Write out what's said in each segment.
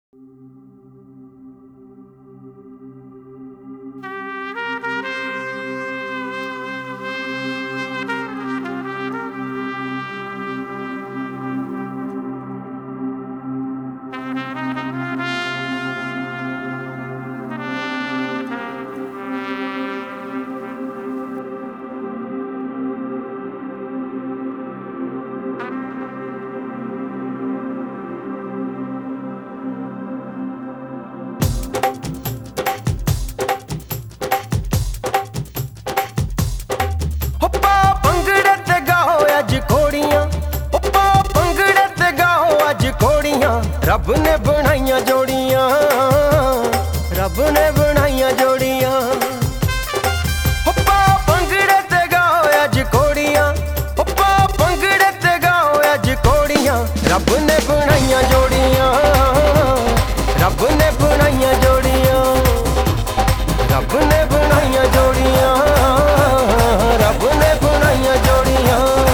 रब ने बनाइया जोड़ियां, रब ने बनाइया जोड़ियां। पा भंगड़े ते गाओ अज कोड़ियां, पा भंगड़े ते गाओ अज कोड़ियां। रब ने बनाइया जोड़ियां, रब ने बनाइया जोड़ियां, रब ने बनाइया जोड़ियां, रब ने बनाइया जोड़ियां।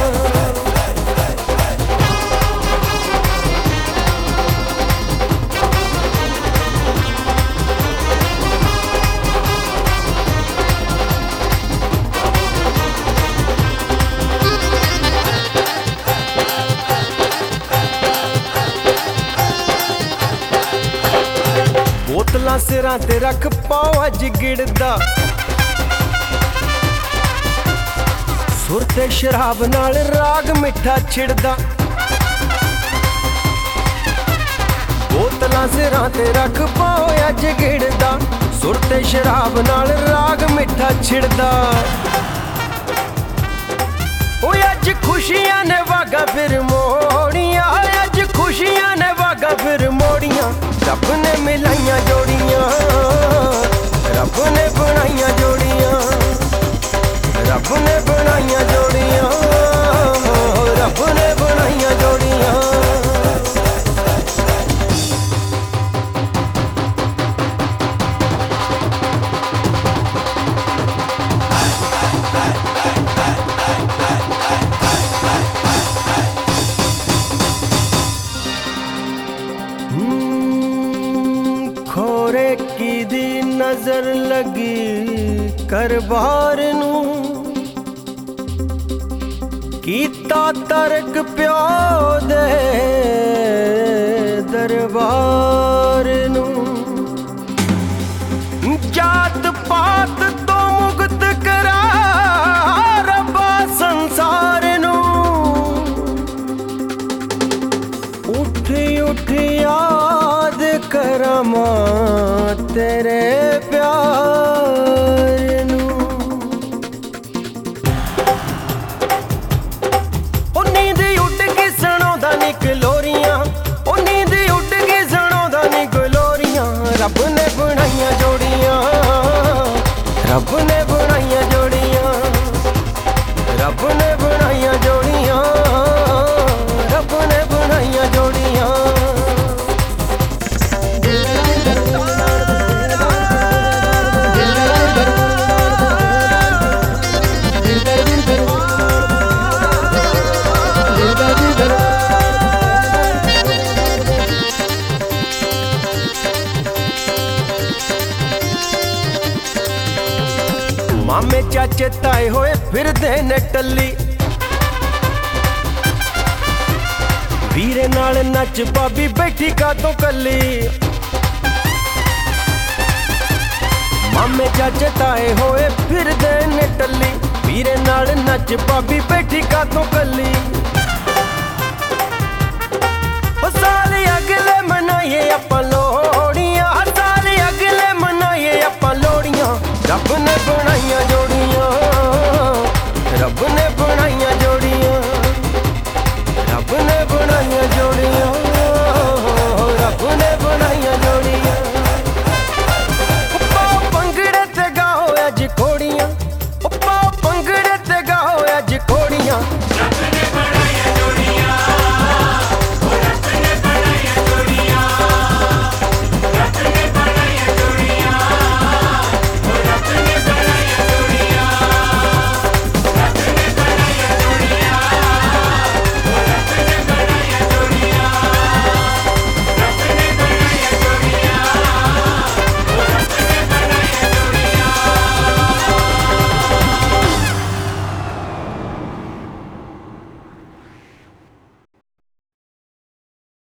बोतलां सिरां ते रख पाओ अज गिड़दा, सुर ते शराब नाल राग मिठा छिड़दा। बोतलां सिरां ते रख पाओ अज गिड़दा, सुर ते शराब नाल राग मिठा छिड़दा। ओए अज खुशियां ने वागा फिर मोड़ियां, अज खुशियां ने वागा फिर मोड़ियां। रब ने मिलाइया जोड़ियां, रब ने बनाइया जोड़ियां, रब ने बनाइया जोड़ियां, रब ने बनाइया जोड़ियां। खोरे की दी नजर लगी करबार नू, कीता तरक प्यो दे दरबार नू। जात पात तो मुक्त करा रब्बा संसार नू। उठ उठ याद करां तेरे प्यार नू। ओ नींद उठ के सणोंदा नी कलोरियां, ओ नींद उठ के सणोंदा नी कलोरियां। रब ने बनाइया जोड़ियां, रब ने बनाइया जोड़ियां, रब ने बनाइया जोड़ियां, रब ने बनाइया जोड़ियां। मामे चाचे ताए होए फिरदे ने टल्ली, वीरे नाल नच भाभी बैठी कातों कल्ली। मामे चाचे ताए होए फिरदे ने टल्ली, वीरे नाल नच भाभी बैठी कातों कल्ली। ओ साल अगले